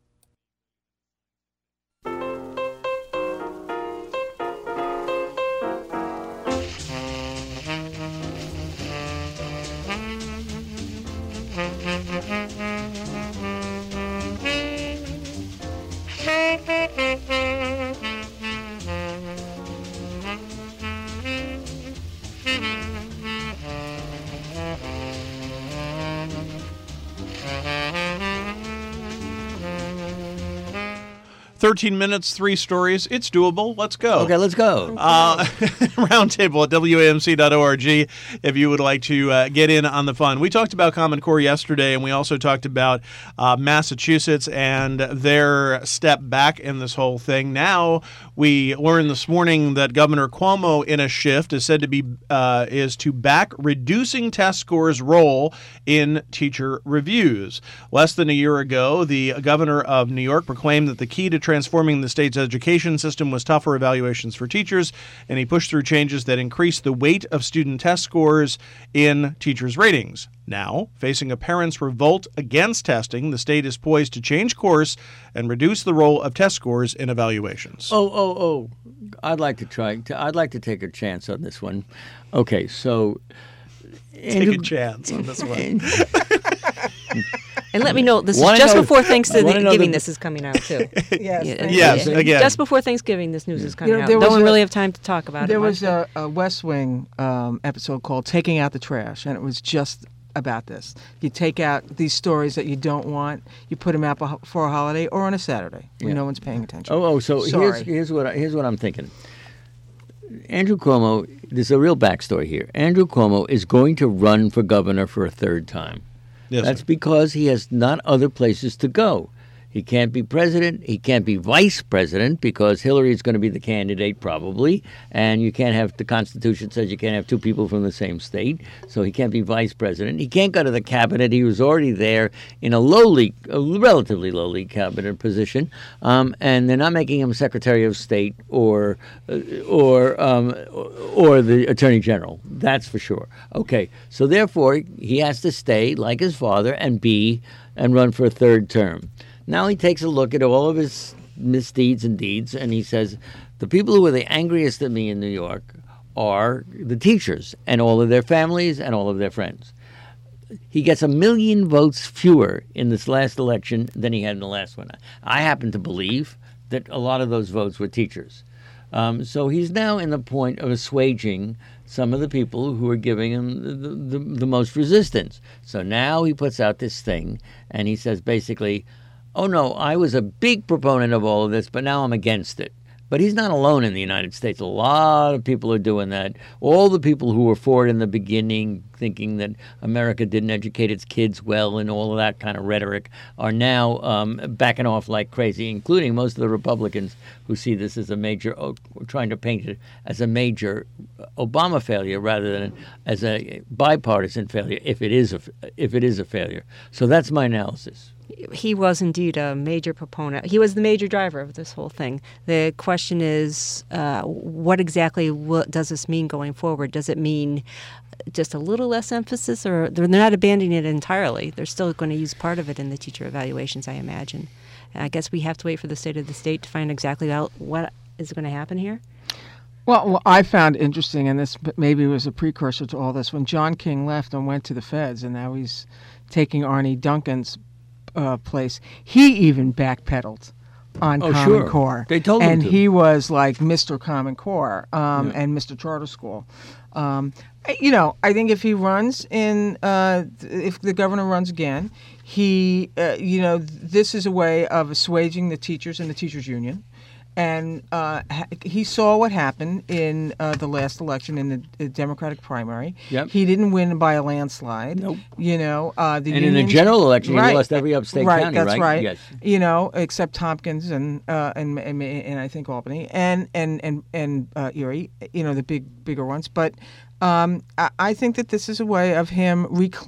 Speaker 1: thirteen minutes, three stories. It's doable. Let's go.
Speaker 2: Okay, let's go.
Speaker 1: Uh, roundtable at W A M C dot org if you would like to uh, get in on the fun. We talked about Common Core yesterday, and we also talked about uh, Massachusetts and their step back in this whole thing. Now we learned this morning that Governor Cuomo, in a shift, is said to be uh, is to back reducing test scores' role in teacher reviews. Less than a year ago, the governor of New York proclaimed that the key to transforming the state's education system was tougher evaluations for teachers, and he pushed through changes that increased the weight of student test scores in teachers' ratings. Now, facing a parent's revolt against testing, the state is poised to change course and reduce the role of test scores in evaluations.
Speaker 2: Oh, oh, oh! I'd like to try. To, I'd like to take a chance on this one. Okay, so
Speaker 1: Take
Speaker 2: Andrew,
Speaker 1: a chance on this one.
Speaker 4: And let me know, this
Speaker 2: Wanna
Speaker 4: is just
Speaker 2: know-
Speaker 4: before
Speaker 2: wanna know
Speaker 4: Thanksgiving
Speaker 2: the-
Speaker 4: this is coming out, too.
Speaker 3: Yes,
Speaker 4: Yeah,
Speaker 3: thank you.
Speaker 1: Yes,
Speaker 4: yeah.
Speaker 1: again.
Speaker 4: Just before Thanksgiving, this news is coming
Speaker 3: know,
Speaker 4: out.
Speaker 3: there
Speaker 4: No
Speaker 3: was
Speaker 4: one
Speaker 3: a-
Speaker 4: really have time to talk about
Speaker 3: There
Speaker 4: it.
Speaker 3: was
Speaker 4: much,
Speaker 3: a, a West Wing um, episode called Taking Out the Trash, and it was just about this. You take out these stories that you don't want, you put them out beh- for a holiday or on a Saturday when
Speaker 2: Yeah.
Speaker 3: no one's paying attention.
Speaker 2: Oh, oh so here's,
Speaker 3: Sorry.
Speaker 2: here's, what I, here's what I'm thinking. Andrew Cuomo, there's a real backstory here. Andrew Cuomo is going to run for governor for a third time.
Speaker 1: Yes,
Speaker 2: That's
Speaker 1: sir.
Speaker 2: because he has not other places to go. He can't be president. He can't be vice president because Hillary is going to be the candidate probably, and you can't have, the Constitution says you can't have two people from the same state, so he can't be vice president. He can't go to the cabinet. He was already there in a lowly, a relatively lowly cabinet position, um, and they're not making him Secretary of State or uh, or um, or the Attorney General. That's for sure. Okay, so therefore he has to stay like his father and be and run for a third term. Now he takes a look at all of his misdeeds and deeds, and he says, the people who are the angriest at me in New York are the teachers and all of their families and all of their friends. He gets a million votes fewer in this last election than he had in the last one. I happen to believe that a lot of those votes were teachers. Um, so he's now in the point of assuaging some of the people who are giving him the, the, the most resistance. So now he puts out this thing, and he says basically, oh, no, I was a big proponent of all of this, but now I'm against it. But he's not alone in the United States. A lot of people are doing that. All the people who were for it in the beginning, thinking that America didn't educate its kids well and all of that kind of rhetoric, are now um, backing off like crazy, including most of the Republicans who see this as a major, oh, trying to paint it as a major Obama failure rather than as a bipartisan failure, if it is a, if it is a failure. So that's my analysis.
Speaker 4: He was indeed a major proponent. He was the major driver of this whole thing. The question is, uh, what exactly what does this mean going forward? Does it mean just a little less emphasis, or they're not abandoning it entirely? They're still going to use part of it in the teacher evaluations, I imagine. And I guess we have to wait for the state of the state to find exactly out what is going to happen here.
Speaker 3: Well, what I found interesting, and this maybe was a precursor to all this, when John King left and went to the feds, and now he's taking Arnie Duncan's uh, place, he even backpedaled on
Speaker 2: Oh,
Speaker 3: Common
Speaker 2: sure.
Speaker 3: Core.
Speaker 2: They told him
Speaker 3: and
Speaker 2: to.
Speaker 3: he was like Mister Common Core um,
Speaker 2: Yeah.
Speaker 3: and Mister Charter School. Um, you know, I think if he runs in, uh, if the governor runs again, he, uh, you know, this is a way of assuaging the teachers and the teachers union. And uh, ha- he saw what happened in uh, the last election in the, the Democratic primary.
Speaker 2: Yep.
Speaker 3: He didn't win by a landslide.
Speaker 2: Nope.
Speaker 3: You know, uh, the
Speaker 2: And in the
Speaker 3: unions-
Speaker 2: general election, he
Speaker 3: right.
Speaker 2: lost every upstate
Speaker 3: right,
Speaker 2: county,
Speaker 3: that's
Speaker 2: right?
Speaker 3: right.
Speaker 2: Yes.
Speaker 3: You know, except Tompkins and uh, and, and and I think Albany and and and and uh, Erie. You know, the big bigger ones. But um, I, I think that this is a way of him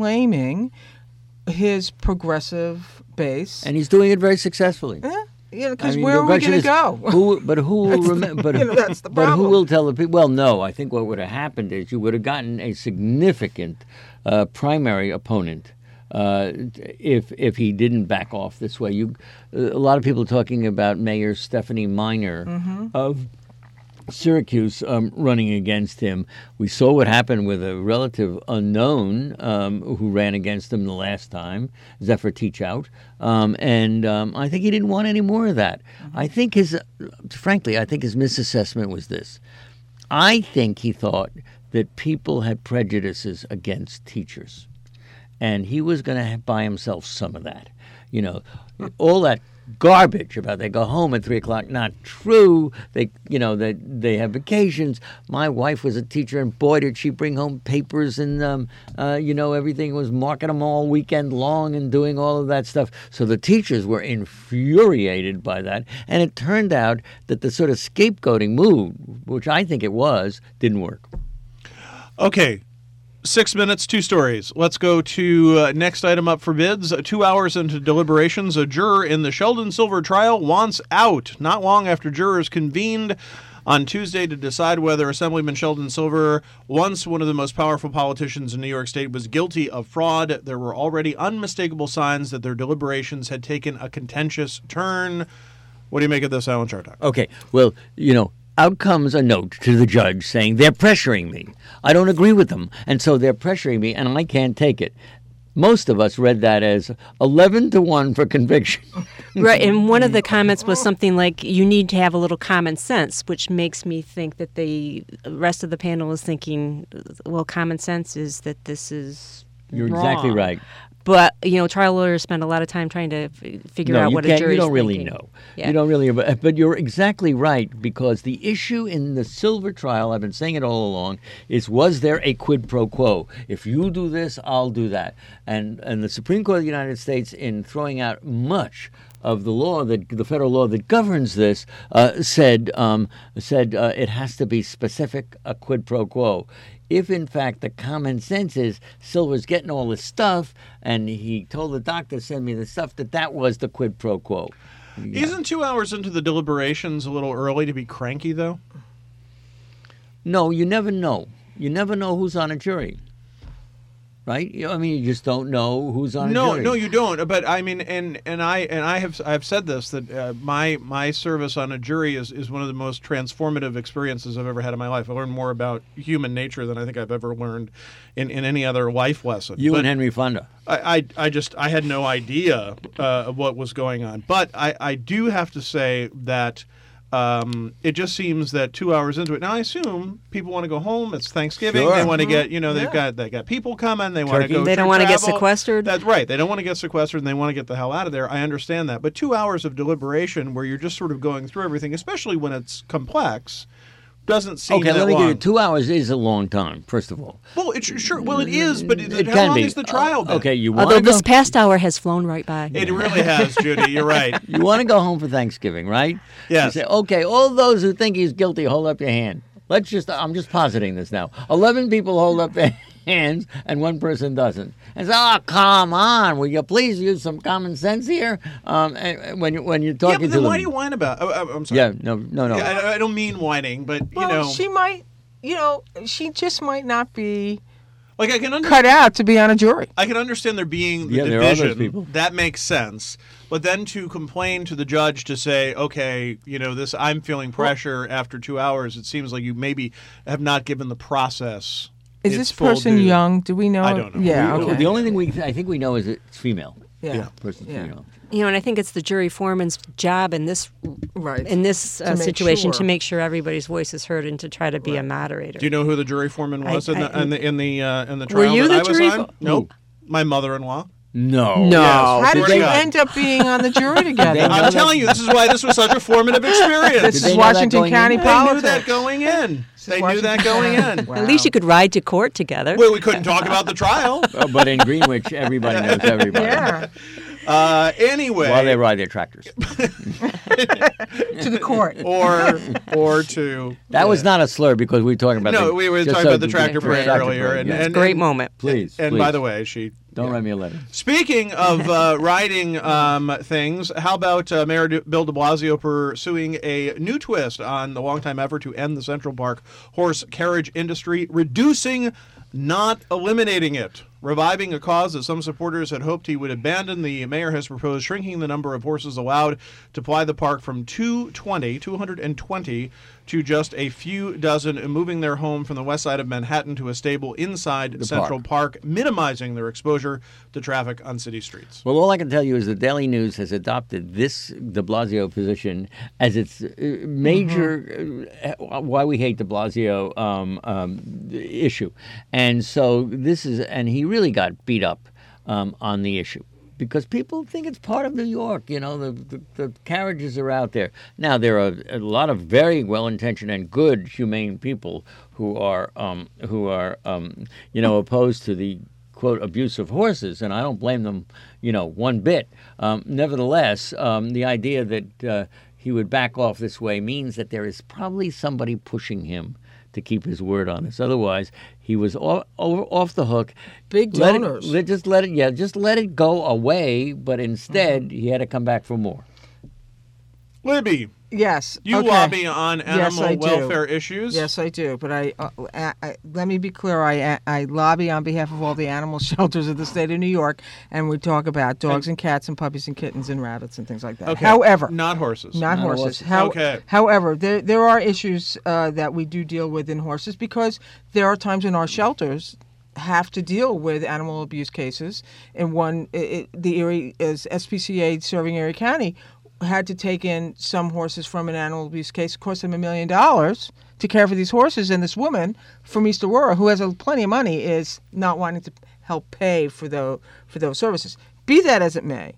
Speaker 3: reclaiming his progressive base.
Speaker 2: And he's doing it very successfully.
Speaker 3: Yeah. You know,
Speaker 2: I
Speaker 3: because
Speaker 2: mean,
Speaker 3: where
Speaker 2: the
Speaker 3: are we
Speaker 2: question
Speaker 3: going to
Speaker 2: is,
Speaker 3: go?
Speaker 2: Who, but who will
Speaker 3: That's the-
Speaker 2: remember? But,
Speaker 3: you know, that's the
Speaker 2: but who
Speaker 3: problem.
Speaker 2: will tell the people? Well, no. I think what would have happened is you would have gotten a significant uh, primary opponent uh, if if he didn't back off this way. You, a lot of people are talking about Mayor Stephanie Miner
Speaker 3: Mm-hmm.
Speaker 2: of Syracuse um, running against him. We saw what happened with a relative unknown um, who ran against him the last time, Zephyr Teachout, um, and um, I think he didn't want any more of that.
Speaker 3: Mm-hmm.
Speaker 2: I think his, frankly, I think his misassessment was this. I think he thought that people had prejudices against teachers, and he was going to buy himself some of that. You know, all that garbage about they go home at three o'clock. Not true. They, you know, they they have vacations. My wife was a teacher, and boy, did she bring home papers and um, uh, you know, everything was marking them all weekend long and doing all of that stuff. So the teachers were infuriated by that, and it turned out that the sort of scapegoating move, which I think it was, didn't work.
Speaker 1: Okay. Six minutes, two stories. Let's go to uh, next item up for bids. Uh, two hours into deliberations, a juror in the Sheldon Silver trial wants out. Not long after jurors convened on Tuesday to decide whether Assemblyman Sheldon Silver, once one of the most powerful politicians in New York State, was guilty of fraud, there were already unmistakable signs that their deliberations had taken a contentious turn. What do you make of this, Alan Chartock?
Speaker 2: Okay, well, you know, out comes a note to the judge saying they're pressuring me. I don't agree with them, and so they're pressuring me, and I can't take it. most of us read that as eleven to one for conviction.
Speaker 4: Right, and one of the comments was something like, you need to have a little common sense, which makes me think that the rest of the panel is thinking, well, common sense is that this is
Speaker 2: You're
Speaker 4: wrong.
Speaker 2: exactly right.
Speaker 4: But, you know, trial lawyers spend a lot of time trying to f- figure
Speaker 2: no,
Speaker 4: out
Speaker 2: you
Speaker 4: what
Speaker 2: can't,
Speaker 4: a jury's
Speaker 2: you don't really
Speaker 4: thinking.
Speaker 2: know.
Speaker 4: Yeah.
Speaker 2: You don't really, but, but you're exactly right, because the issue in the Silver trial, I've been saying it all along, is was there a quid pro quo? If you do this, I'll do that. And and the Supreme Court of the United States, in throwing out much of the law, that the federal law that governs this, uh, said um, said uh, it has to be specific, a quid pro quo. If, in fact, the common sense is Silver's getting all this stuff, and he told the doctor, send me the stuff, that that was the quid pro quo. Yeah.
Speaker 1: Isn't two hours into the deliberations a little early to be cranky, though?
Speaker 2: No, you never know. You never know who's on a jury. Right? You know, I mean, you just don't know who's on
Speaker 1: No,
Speaker 2: a jury.
Speaker 1: no, you don't. But I mean, and and I and I have I've said this, that uh, my my service on a jury is, is one of the most transformative experiences I've ever had in my life. I learned more about human nature than I think I've ever learned in, in any other life lesson.
Speaker 2: You
Speaker 1: but
Speaker 2: and Henry Fonda.
Speaker 1: I, I I just I had no idea uh, of what was going on. But I I do have to say that. Um, it just seems that two hours into it. Now I assume people want to go home. It's Thanksgiving.
Speaker 2: Sure.
Speaker 1: They want to get, you know, they've
Speaker 3: Yeah.
Speaker 1: got they got people coming. They want to
Speaker 2: Turkey.
Speaker 1: go.
Speaker 4: They don't
Speaker 1: to
Speaker 4: want to get
Speaker 1: travel.
Speaker 4: sequestered.
Speaker 1: That's right. They don't want to get sequestered, and they want to get the hell out of there. I understand that. But two hours of deliberation, where you're just sort of going through everything, especially when it's complex, doesn't seem
Speaker 2: Okay,
Speaker 1: that
Speaker 2: let me
Speaker 1: long.
Speaker 2: give you two hours is a long time, first of all.
Speaker 1: Well, it's sure. Well, it is, but it,
Speaker 2: It
Speaker 1: how
Speaker 2: can
Speaker 1: long
Speaker 2: be.
Speaker 1: is the trial?
Speaker 2: Uh,
Speaker 1: then?
Speaker 2: okay, you want
Speaker 4: Although
Speaker 2: to go,
Speaker 4: this past hour has flown right by.
Speaker 1: It really has, Judy. You're right.
Speaker 2: you want to go home for Thanksgiving, right?
Speaker 1: Yes.
Speaker 2: You say, okay, all those who think he's guilty, hold up your hand. Let's just, I'm just positing this now. eleven people hold up their hands and one person doesn't. And say, oh, come on, will you please use some common sense here? Um, and when, you, when you're
Speaker 1: Yeah,
Speaker 2: talking
Speaker 1: but
Speaker 2: to
Speaker 1: then
Speaker 2: them.
Speaker 1: why do you whine about? Oh, oh, I'm sorry.
Speaker 2: Yeah, no, no, no.
Speaker 1: Yeah, I, I don't mean whining, but you
Speaker 3: Well,
Speaker 1: know,
Speaker 3: she might, you know, she just might not be
Speaker 1: like I can under-
Speaker 3: cut out to be on a jury.
Speaker 1: I can understand there being the
Speaker 2: Yeah, there are those
Speaker 1: division.
Speaker 2: people.
Speaker 1: That makes sense. But then to complain to the judge to say, okay, you know, this I'm feeling pressure after two hours. It seems like you maybe have not given the process.
Speaker 3: Is
Speaker 1: its
Speaker 3: this
Speaker 1: full
Speaker 3: person
Speaker 1: due.
Speaker 3: young? Do we know?
Speaker 1: I don't know.
Speaker 3: Yeah.
Speaker 2: We-
Speaker 3: Okay.
Speaker 2: The only thing we I think we know is it's female.
Speaker 3: yeah.
Speaker 1: Yeah.
Speaker 2: Person's
Speaker 3: Yeah.
Speaker 2: female.
Speaker 4: You know, and I think it's the jury foreman's job in this
Speaker 3: Right.
Speaker 4: in this uh,
Speaker 3: make
Speaker 4: situation
Speaker 3: sure.
Speaker 4: to make sure everybody's voice is heard and to try to be a moderator.
Speaker 1: Do you know who the jury foreman was
Speaker 4: I-
Speaker 1: in, the,
Speaker 4: I-
Speaker 1: in the in the uh, in the
Speaker 4: Were
Speaker 1: trial
Speaker 4: you
Speaker 1: that
Speaker 4: the
Speaker 1: I was
Speaker 4: jury
Speaker 1: on?
Speaker 4: fo-
Speaker 1: Nope. My mother-in-law.
Speaker 2: No.
Speaker 4: No.
Speaker 1: Yes.
Speaker 3: How did
Speaker 1: Swear to
Speaker 3: you
Speaker 1: God.
Speaker 3: end up being on the jury together?
Speaker 2: They know
Speaker 1: I'm
Speaker 2: that-
Speaker 1: telling you, this is why this was such a formative experience.
Speaker 3: This
Speaker 2: Did
Speaker 3: is
Speaker 2: they know that
Speaker 3: Washington
Speaker 2: going
Speaker 3: County
Speaker 2: in?
Speaker 1: They knew
Speaker 3: politics.
Speaker 1: that going in. They knew that going in.
Speaker 3: Wow.
Speaker 4: At least you could ride to court together.
Speaker 1: Well, we couldn't talk about the trial.
Speaker 2: Oh, but in Greenwich, everybody knows everybody.
Speaker 3: Yeah.
Speaker 1: Uh, anyway,
Speaker 2: While they ride their tractors.
Speaker 3: To the court.
Speaker 1: or or to
Speaker 2: That was not a slur because we were talking about
Speaker 1: no,
Speaker 2: the,
Speaker 1: we were
Speaker 2: just
Speaker 1: talking
Speaker 2: so
Speaker 1: about the
Speaker 2: the-
Speaker 1: tractor
Speaker 2: the
Speaker 1: parade
Speaker 2: tractor
Speaker 1: earlier,
Speaker 2: parade,
Speaker 1: and,
Speaker 2: yes.
Speaker 1: and
Speaker 4: Great
Speaker 1: and,
Speaker 4: moment.
Speaker 2: Please,
Speaker 1: And
Speaker 2: please.
Speaker 1: by the way, she
Speaker 2: Don't
Speaker 1: yeah.
Speaker 2: write me a letter.
Speaker 1: Speaking of uh, riding um, things, how about uh, Mayor de- Bill de Blasio pursuing a new twist on the longtime effort to end the Central Park horse carriage industry, reducing, not eliminating it. Reviving a cause that some supporters had hoped he would abandon, the mayor has proposed shrinking the number of horses allowed to ply the park from two hundred twenty, two hundred twenty to just a few dozen, and moving their home from the west side of Manhattan to a stable inside Central Park, minimizing their exposure to traffic on city streets.
Speaker 2: Well, all I can tell you is the Daily News has adopted this de Blasio position as its uh, major uh, why we hate de Blasio um, um, issue. And so this is, and he really got beat up um, on the issue. Because people think it's part of New York, you know, the, the, the carriages are out there. Now, there are a lot of very well-intentioned and good, humane people who are, um, who are, um, you know, opposed to the, quote, abuse of horses, and I don't blame them, you know, one bit. Um, nevertheless, um, the idea that uh, he would back off this way means that there is probably somebody pushing him to keep his word on this. Otherwise, he was off, off the hook.
Speaker 3: Big
Speaker 2: Let it-
Speaker 3: donors.
Speaker 2: let- just let it, yeah, just let it go away. But instead, he had to come back for more.
Speaker 1: Libby,
Speaker 3: Yes.
Speaker 1: you
Speaker 3: okay.
Speaker 1: lobby on
Speaker 3: Yes,
Speaker 1: animal
Speaker 3: I do.
Speaker 1: welfare issues.
Speaker 3: Yes, I do. But I, uh, I, I let me be clear. I, I lobby on behalf of all the animal shelters of the state of New York, and we talk about dogs and cats and puppies and kittens and rabbits and things like that.
Speaker 1: Okay.
Speaker 3: However,
Speaker 1: Not horses.
Speaker 3: not
Speaker 2: Not
Speaker 3: horses.
Speaker 2: horses.
Speaker 3: How,
Speaker 1: Okay.
Speaker 3: However, there there are issues uh, that we do deal with in horses because there are times in our shelters have to deal with animal abuse cases. And one, it, it, the Erie is S P C A serving Erie County had to take in some horses from an animal abuse case. It cost them a million dollars to care for these horses. And this woman from East Aurora, who has a, plenty of money, is not wanting to help pay for the for those services. Be that as it may,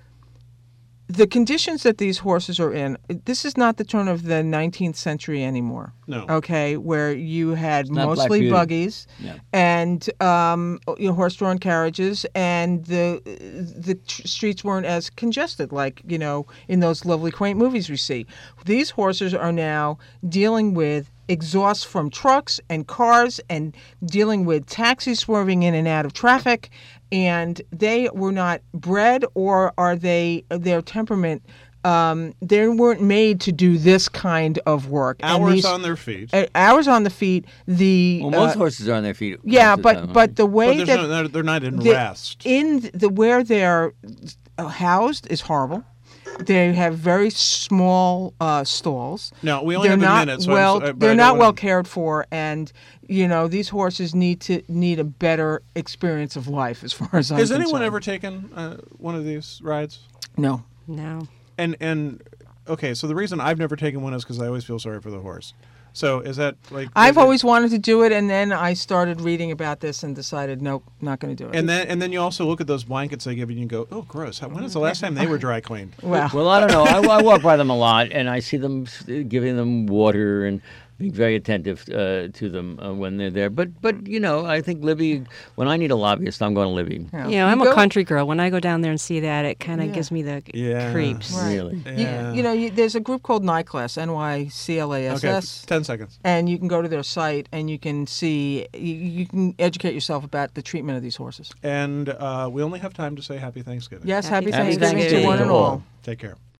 Speaker 3: the conditions that these horses are in, this is not the turn of the nineteenth century anymore.
Speaker 1: No.
Speaker 3: Okay, where you had
Speaker 2: not Black
Speaker 3: mostly
Speaker 2: Beauty.
Speaker 3: buggies
Speaker 2: Yeah.
Speaker 3: and um, you know, horse-drawn carriages, and the the tr- streets weren't as congested like, you know, in those lovely, quaint movies we see. These horses are now dealing with exhaust from trucks and cars and dealing with taxis swerving in and out of traffic, and they were not bred, or are they, their temperament, um, they weren't made to do this kind of work. And
Speaker 1: Hours
Speaker 3: these-
Speaker 1: on their feet.
Speaker 3: uh, hours on the feet. The
Speaker 2: Well, most
Speaker 3: uh,
Speaker 2: horses are on their feet.
Speaker 3: yeah,
Speaker 2: most of the
Speaker 3: but
Speaker 2: time,
Speaker 3: but the
Speaker 1: But
Speaker 3: way
Speaker 1: there's
Speaker 3: that
Speaker 1: no, they're- they're not in
Speaker 3: the-
Speaker 1: rest.
Speaker 3: in the where they're uh, housed is horrible. They have very small uh, stalls.
Speaker 1: No, we only
Speaker 3: They're
Speaker 1: have a
Speaker 3: not
Speaker 1: minute, so I'm
Speaker 3: well.
Speaker 1: so- but I
Speaker 3: they're
Speaker 1: don't
Speaker 3: not
Speaker 1: wanna-
Speaker 3: well cared for, and you know these horses need to need a better experience of life, as far as I'm
Speaker 1: Has anyone
Speaker 3: concerned.
Speaker 1: ever taken uh, one of these rides?
Speaker 3: No.
Speaker 4: No.
Speaker 1: And and okay, so the reason I've never taken one is because I always feel sorry for the horse. So is that like
Speaker 3: I've
Speaker 1: is it-
Speaker 3: always wanted to do it, and then I started reading about this and decided, nope, not going to do it.
Speaker 1: And then and then you also look at those blankets they give you and you go, oh, gross. How, when is the last time they were dry cleaned?
Speaker 3: well,
Speaker 2: Well, I don't know. I, I walk by them a lot, and I see them s- giving them water and being very attentive uh, to them uh, when they're there. But, but you know, I think Libby, when I need a lobbyist, I'm going to Libby.
Speaker 3: yeah.
Speaker 4: You know, I'm
Speaker 3: go-
Speaker 4: a country girl. When I go down there and see that, it kind of
Speaker 3: Yeah.
Speaker 4: gives me the
Speaker 1: Yeah.
Speaker 4: creeps.
Speaker 3: Right.
Speaker 2: Really.
Speaker 3: You,
Speaker 1: Yeah.
Speaker 3: you know, you, there's a group called NYCLASS, N Y C L A S
Speaker 1: Okay,
Speaker 3: S,
Speaker 1: ten seconds.
Speaker 3: and you can go to their site and you can see, you, you can educate yourself about the treatment of these horses.
Speaker 1: And uh, we only have time to say happy Thanksgiving.
Speaker 3: Yes,
Speaker 4: Happy
Speaker 3: happy,
Speaker 4: Thanksgiving
Speaker 3: Thanksgiving,
Speaker 2: to
Speaker 3: to one and
Speaker 2: all.
Speaker 3: all.
Speaker 1: Take care.